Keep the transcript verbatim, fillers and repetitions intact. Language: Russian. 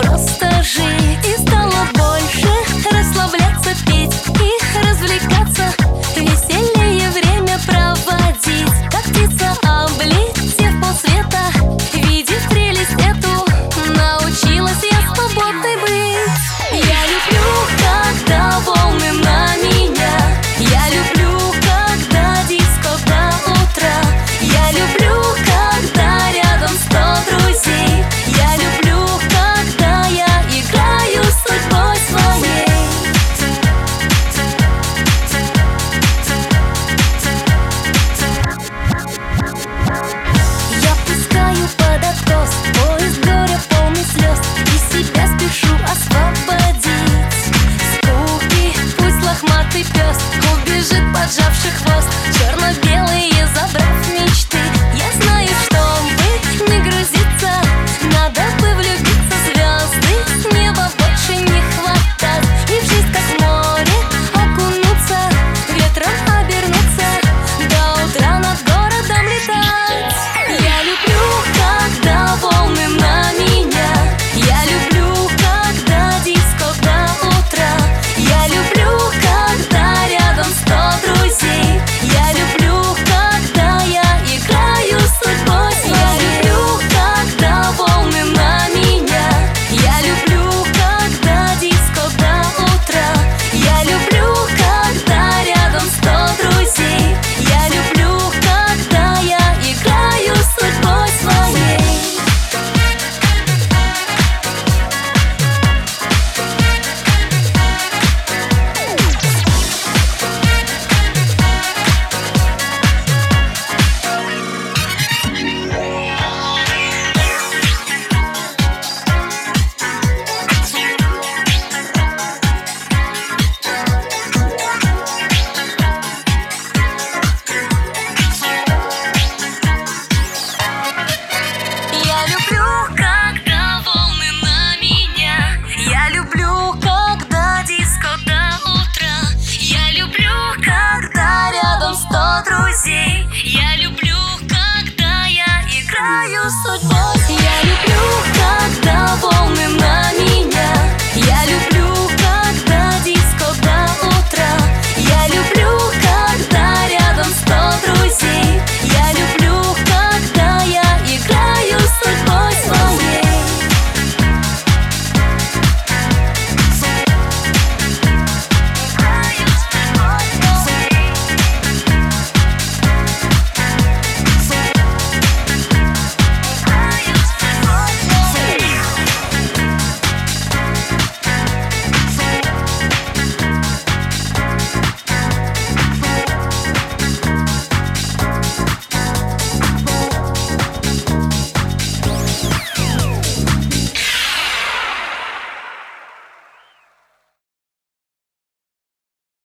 просто жить. И стало больше расслабляться, петь и развлекаться, веселее время проводить. Как птица, облетев полсвета, видев прелесть эту, научилась я свободной быть. Я люблю, когда волны на меня, я люблю, когда диско до утра, я люблю, когда рядом сто друзей, я люблю, когда я играю с судьбой своей. Я пускаю под откос поезд горя полный слез, и себя спешу освободить. Скуки, пусть лохматый пес убежит, поджавший хвост, черно-белые забрав мечты. Я знаю, чтобы не грузиться, надо бы влюбиться в звезды, с неба больше не хватать, и в жизнь как в море окунуться, ветром обернуться, до утра над городом летать. Я люблю, когда волны на меня, я люблю, когда диско до утра, я люблю, когда рядом сто друзей, я люблю, когда я играю с судьбой своей. Я люблю, когда волны на меня, я люблю, когда диско до утра, я люблю, когда рядом сто друзей, я люблю, когда я играю с судьбой своей. Я люблю, когда волны на меня, я люблю, когда диско до утра, я люблю, когда рядом сто друзей, я люблю, когда я играю с судьбой.